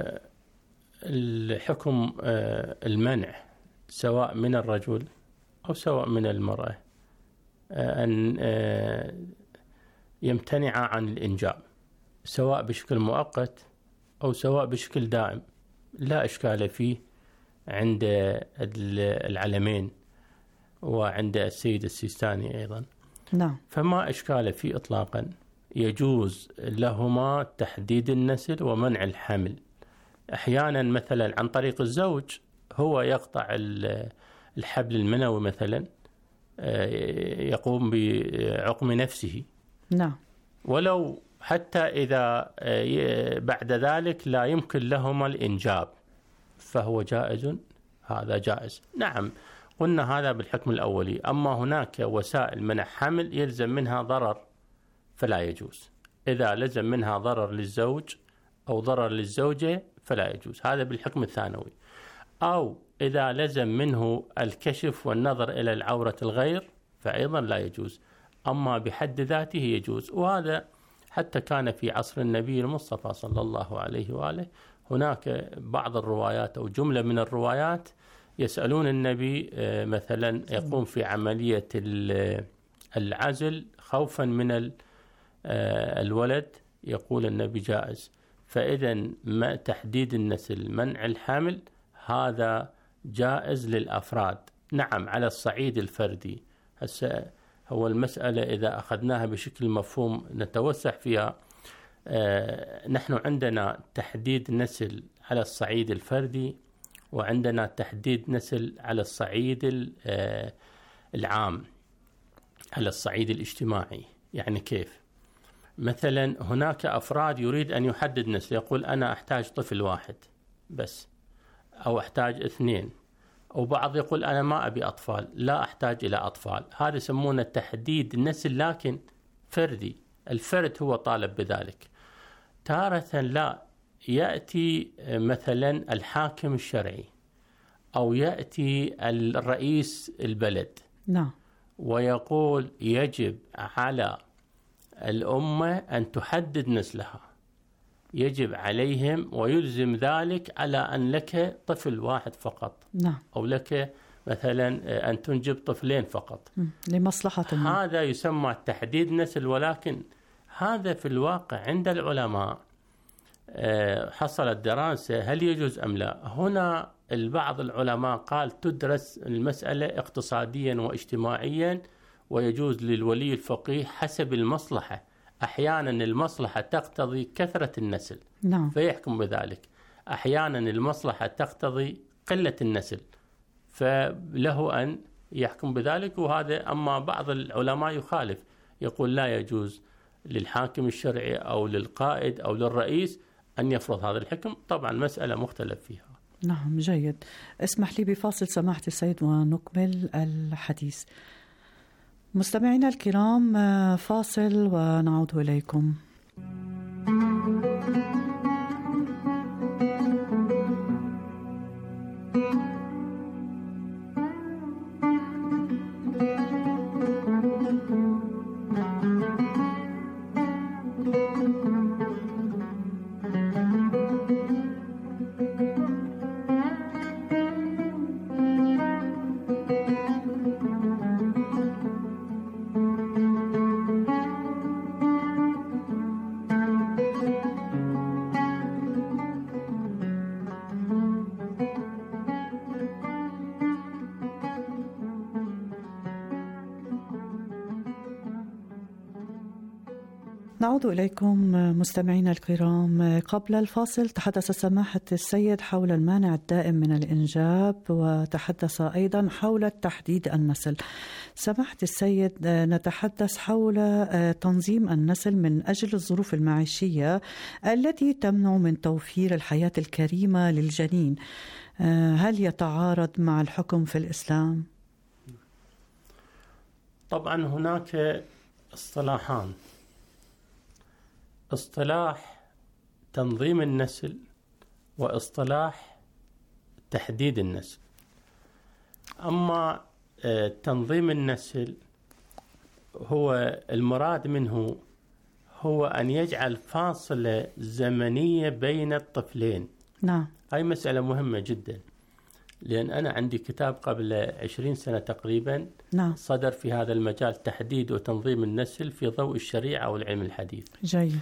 الحكم المنع سواء من الرجل أو سواء من المرأة أن يمتنع عن الإنجاب، سواء بشكل مؤقت أو سواء بشكل دائم، لا إشكال فيه عند العلمين وعند السيد السيستاني أيضا. نعم. فما إشكال فيه إطلاقا، يجوز لهما تحديد النسل ومنع الحمل. أحيانا مثلا عن طريق الزوج هو يقطع الحبل المنوي مثلا، يقوم بعقم نفسه. نعم. ولو حتى إذا بعد ذلك لا يمكن لهما الإنجاب فهو جائز، هذا جائز. نعم قلنا هذا بالحكم الأولي. أما هناك وسائل منع حمل يلزم منها ضرر فلا يجوز. إذا لزم منها ضرر للزوج أو ضرر للزوجة فلا يجوز، هذا بالحكم الثانوي. أو إذا لزم منه الكشف والنظر إلى العورة الغير فأيضا لا يجوز. أما بحد ذاته يجوز، وهذا حتى كان في عصر النبي المصطفى صلى الله عليه وآله هناك بعض الروايات أو جملة من الروايات يسألون النبي مثلا يقوم في عملية العزل خوفا من الولد، يقول النبي جائز. فإذا ما تحديد النسل منع الحمل هذا جائز للأفراد. نعم على الصعيد الفردي. هسه هو المسألة إذا أخذناها بشكل مفهوم نتوسع فيها. نحن عندنا تحديد نسل على الصعيد الفردي، وعندنا تحديد نسل على الصعيد العام، على الصعيد الاجتماعي. يعني كيف؟ مثلا هناك أفراد يريد أن يحدد نسل، يقول أنا أحتاج طفل واحد بس، أو أحتاج 2، أو بعض يقول أنا ما أبي أطفال، لا أحتاج إلى أطفال. هذا يسمونه تحديد نسل لكن فردي، الفرد هو طالب بذلك. تارة لا، يأتي مثلا الحاكم الشرعي أو يأتي الرئيس البلد نعم، ويقول يجب على الأمة أن تحدد نسلها، يجب عليهم ويلزم ذلك على أن لك طفل واحد فقط. نعم. أو لك مثلا أن تنجب طفلين فقط لمصلحة هذا يسمى تحديد نسل. ولكن هذا في الواقع عند العلماء حصلت دراسة هل يجوز أم لا. هنا البعض العلماء قال تدرس المسألة اقتصاديا واجتماعيا، ويجوز للولي الفقيه حسب المصلحة. أحيانا المصلحة تقتضي كثرة النسل نعم. فيحكم بذلك، أحيانا المصلحة تقتضي قلة النسل فله أن يحكم بذلك. وهذا أما بعض العلماء يخالف، يقول لا يجوز للحاكم الشرعي أو للقائد أو للرئيس أن يفرض هذا الحكم. طبعا مسألة مختلف فيها. نعم جيد. اسمح لي بفاصل سماحة السيد ونكمل الحديث. مستمعينا الكرام فاصل ونعود إليكم. نعود إليكم مستمعينا الكرام. قبل الفاصل تحدث سماحة السيد حول المانع الدائم من الإنجاب، وتحدث أيضا حول تحديد النسل. سماحة السيد نتحدث حول تنظيم النسل من أجل الظروف المعيشية التي تمنع من توفير الحياة الكريمة للجنين. هل يتعارض مع الحكم في الإسلام؟ طبعا هناك اصطلاحان، اصطلاح تنظيم النسل واصطلاح تحديد النسل. أما تنظيم النسل هو المراد منه هو أن يجعل فاصلة زمنية بين الطفلين. نعم. هاي مسألة مهمة جدا، لأن أنا عندي كتاب قبل 20 سنة تقريبا نعم. صدر في هذا المجال، تحديد وتنظيم النسل في ضوء الشريعة والعلم الحديث. جيد.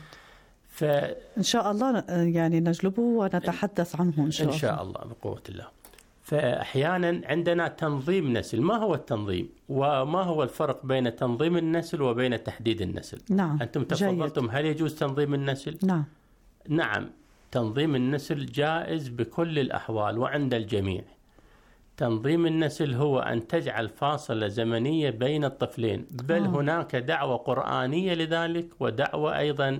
إن شاء الله يعني نجلبه ونتحدث عنه إن شاء الله. إن شاء الله بقوة الله. فأحيانا عندنا تنظيم نسل. ما هو التنظيم وما هو الفرق بين تنظيم النسل وبين تحديد النسل؟ نعم. أنتم تفضلتم هل يجوز تنظيم النسل؟ نعم. نعم، تنظيم النسل جائز بكل الأحوال وعند الجميع. تنظيم النسل هو أن تجعل فاصلة زمنية بين الطفلين، بل هناك دعوة قرآنية لذلك ودعوة أيضا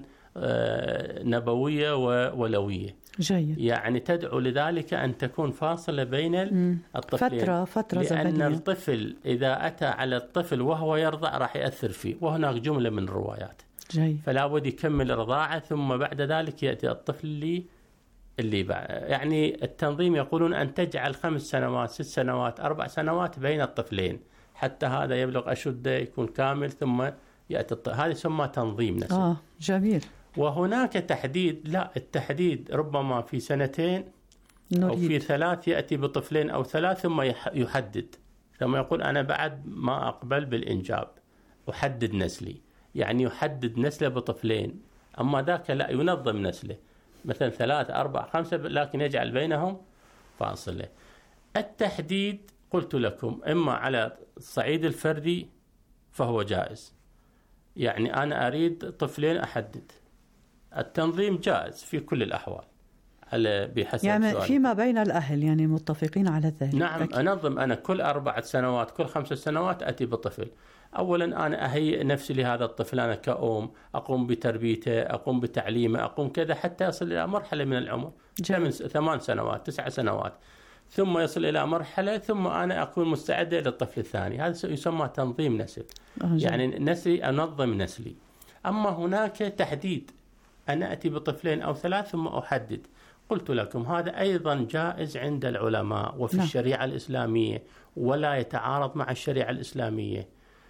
نبوية وولوية. جيد. يعني تدعو لذلك أن تكون فاصلة بين الطفلين فترة لأن زمنية. الطفل إذا أتى على الطفل وهو يرضع راح يأثر فيه، وهناك جملة من الروايات. جيد. فلا بد يكمل الرضاعة ثم بعد ذلك يأتي الطفل اللي بعد. يعني التنظيم يقولون أن تجعل 5 سنوات 6 سنوات 4 سنوات بين الطفلين حتى هذا يبلغ أشده يكون كامل ثم يأتي الطفل. هذا يسمى تنظيم نسل. جميل. وهناك تحديد، لا التحديد ربما في 2 أو في 3 يأتي بطفلين أو 3 ثم يحدد، ثم يقول أنا بعد ما أقبل بالإنجاب أحدد نسلي، يعني يحدد نسله بطفلين. أما ذاك لا، ينظم نسله مثلا 3 4 5 لكن يجعل بينهم فاصلة. التحديد قلت لكم إما على الصعيد الفردي فهو جائز، يعني أنا أريد طفلين أحدد. التنظيم جائز في كل الأحوال على بحسب يعني سؤالك. فيما بين الأهل يعني متفقين على ذلك. نعم أكيد. أنظم أنا كل 4 سنوات كل 5 سنوات أتي بطفل. أولا أنا أهيئ نفسي لهذا الطفل، أنا كأم أقوم بتربيته، أقوم بتعليمه، أقوم كذا حتى يصل إلى مرحلة من العمر 8 سنوات 9 سنوات، ثم يصل إلى مرحلة ثم أنا أكون مستعدة للطفل الثاني. هذا يسمى تنظيم نسل. يعني نسلي أنظم نسلي. أما هناك تحديد، أنا أتي بطفلين أو 3 ثم أحدد. قلت لكم هذا أيضا جائز عند العلماء وفي الشريعة الإسلامية ولا يتعارض مع الشريعة الإسلامية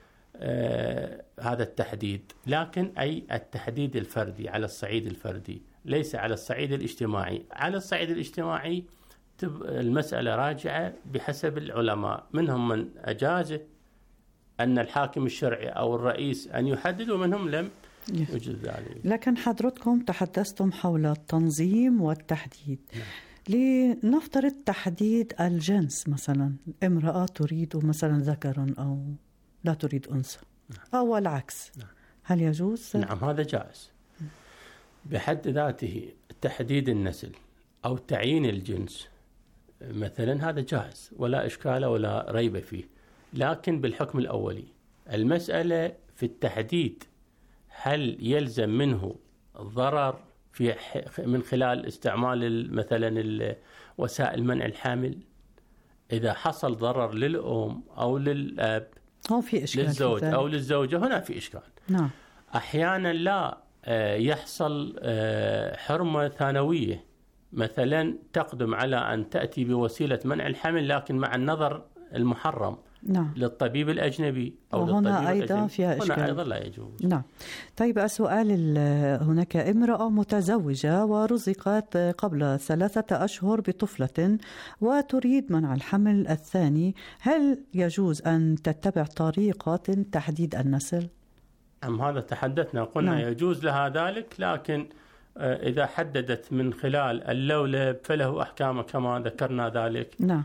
هذا التحديد، لكن أي التحديد الفردي على الصعيد الفردي ليس على الصعيد الاجتماعي. على الصعيد الاجتماعي المسألة راجعة بحسب العلماء، منهم من أجاز أن الحاكم الشرعي أو الرئيس أن يحدد ومنهم لم يجوز ذلك. لكن حضرتكم تحدثتم حول التنظيم والتحديد. لنفترض تحديد الجنس، مثلا امرأة تريد مثلا ذكرا أو لا تريد أنثى أو العكس، هل يجوز؟ نعم هذا جائز بحد ذاته. تحديد النسل أو تعيين الجنس مثلا هذا جائز ولا إشكال ولا ريب فيه، لكن بالحكم الأولي. المسألة في التحديد هل يلزم منه ضرر من خلال استعمال مثلا وسائل منع الحمل؟ إذا حصل ضرر للأم أو للأب أو في إشكال للزوج أو للزوجة هنا في إشكال. نعم. أحيانا لا يحصل حرمة ثانوية، مثلا تقدم على أن تأتي بوسيلة منع الحمل لكن مع النظر المحرم للطبيب الأجنبي أو هنا أيضا فيها إشكال. هنا أيضا لا يجوز. نعم. طيب السؤال، هناك امرأة متزوجة ورزقت قبل 3 أشهر بطفلة وتريد منع الحمل الثاني، هل يجوز أن تتبع طريقة تحديد النسل؟ هذا تحدثنا قلنا يجوز لها ذلك، لكن إذا حددت من خلال اللولب فله أحكام كما ذكرنا ذلك. نعم.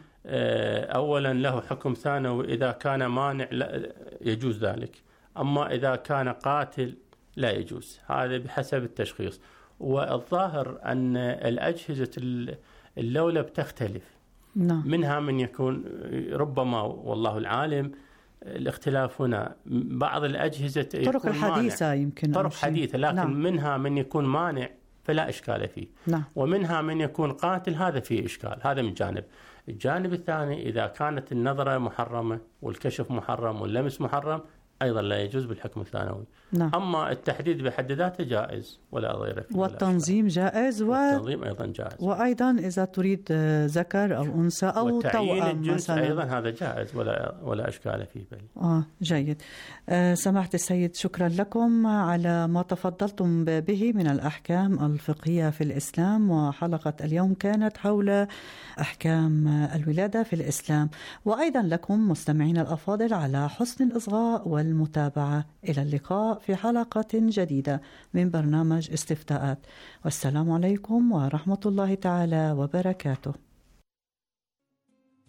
أولا له حكم ثانوي، إذا كان مانع لا يجوز ذلك، أما إذا كان قاتل لا يجوز، هذا بحسب التشخيص. والظاهر أن الأجهزة اللولب تختلف. نعم. منها من يكون ربما والله العالم الاختلاف هنا، بعض الأجهزة طرق الحديثة يمكن طرق حديثة، لكن منها من يكون مانع فلا إشكال فيه. ومنها من يكون قاتل، هذا فيه إشكال. هذا من جانب. الجانب الثاني إذا كانت النظرة محرمة والكشف محرم واللمس محرم أيضا لا يجوز بالحكم الثانوي. أما التحديد بحد ذاته جائز ولا غيره. والتنظيم جائز والتنظيم أيضا جائز. وأيضا إذا تريد ذكر أو أنثى أو توأم مثلا أيضا هذا جائز ولا أشكال فيه. جيد. سماحة السيد، شكرا لكم على ما تفضلتم به من الأحكام الفقهية في الإسلام، وحلقة اليوم كانت حول أحكام الولادة في الإسلام. وأيضا لكم مستمعين الأفاضل على حسن الإصغاء والمتابعة. إلى اللقاء في حلقة جديدة من برنامج استفتاءات، والسلام عليكم ورحمة الله تعالى وبركاته.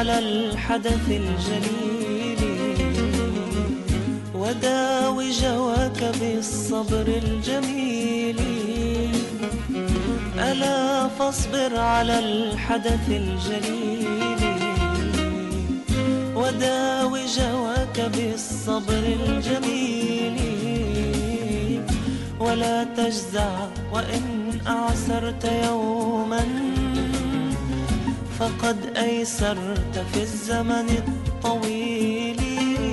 على الحدث الجليل وداوي جواك بالصبر الجميل. ألا فاصبر على الحدث الجليل وداوي جواك بالصبر الجميل. ولا تجزع وإن أعسرت يوما فقد أيسرت في الزمن الطويل.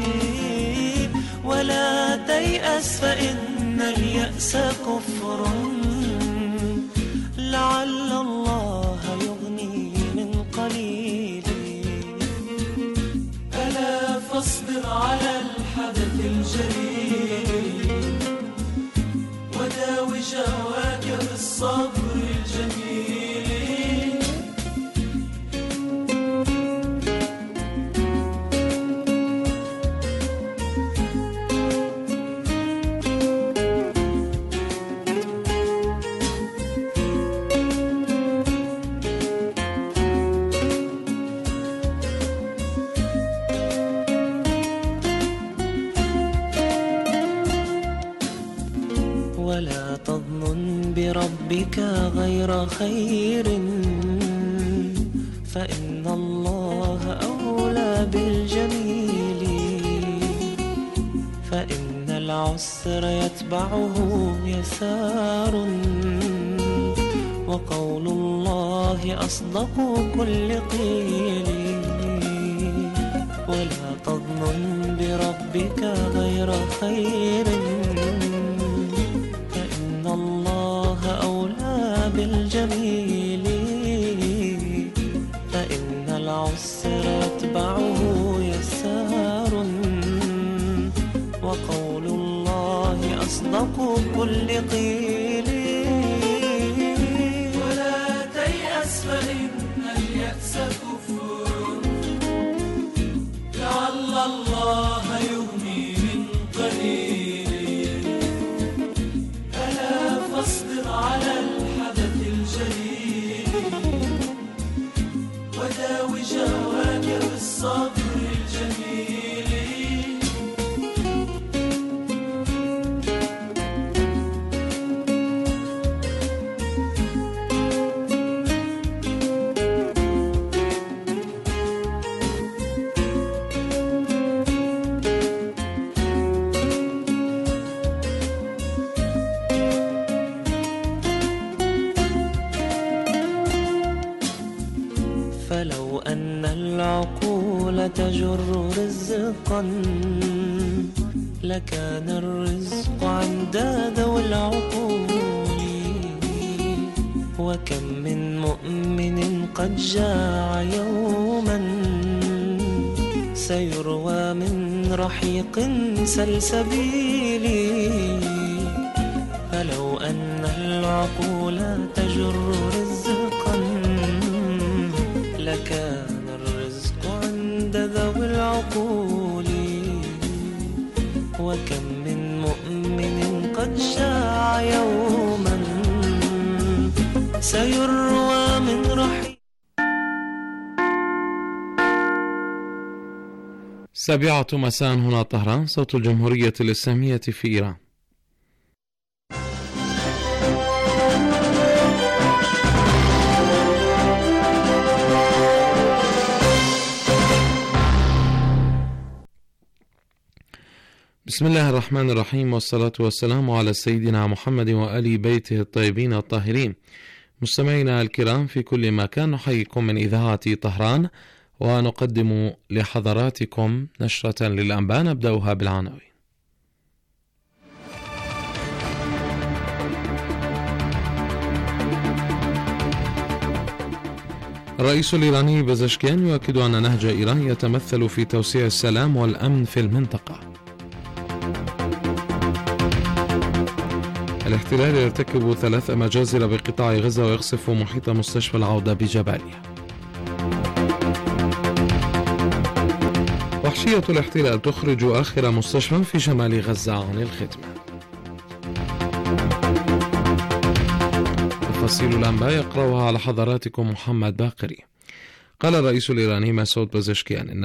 ولا تيأس فإن اليأس كفر لعل الله يغني من قليل. ألا فاصبر على الحدث الجليل وداوي جواك بالصبر الجميل. ولا تظن بربك غير خير فإن الله أولى بالجميل. فإن العسر يتبعه يسار وقول الله أصدق كل قيل. ولا تظن بربك غير خير فإن الله أولى بالجميل. فإن العسر يتبعه يسار وقول الله أصدق كل قيل. ولا تيأس فإن اليأس كفر لعل الله يغني من قليل. ألا فاصبر على الحدث الجليل وداوي جواك بالصبر الجميل. فلو أن العقول تجر رزقا لكان الرزق عند ذوي العقول. وكم من مؤمن قد جاع يوما سيروى من رحيق سلسبيل. فلو أن العقول تجر رزقا لكان الرزق عند ذوي العقول. وكم من مؤمن قد جاع يوما سيروى من رحيق. 7 مساء هنا طهران، صوت الجمهورية الإسلامية في إيران. بسم الله الرحمن الرحيم، والصلاة والسلام على سيدنا محمد وآل بيته الطيبين الطاهرين. مستمعينا الكرام في كل مكان، نحييكم من إذاعة طهران ونقدم لحضراتكم نشرة للأنباء نبدأها بالعناوين. الرئيس الإيراني بزشكيان يؤكد أن نهج إيران يتمثل في توسيع السلام والأمن في المنطقة. الاحتلال يرتكب 3 مجازر بقطاع غزة ويقصف محيط مستشفى العودة بجباليا. وحشية الاحتلال تخرج آخر مستشفى في شمال غزة عن الخدمة. تفاصيل الأنباء يقرأها على حضراتكم محمد باقري. قال الرئيس الإيراني مسعود بزشكيان إن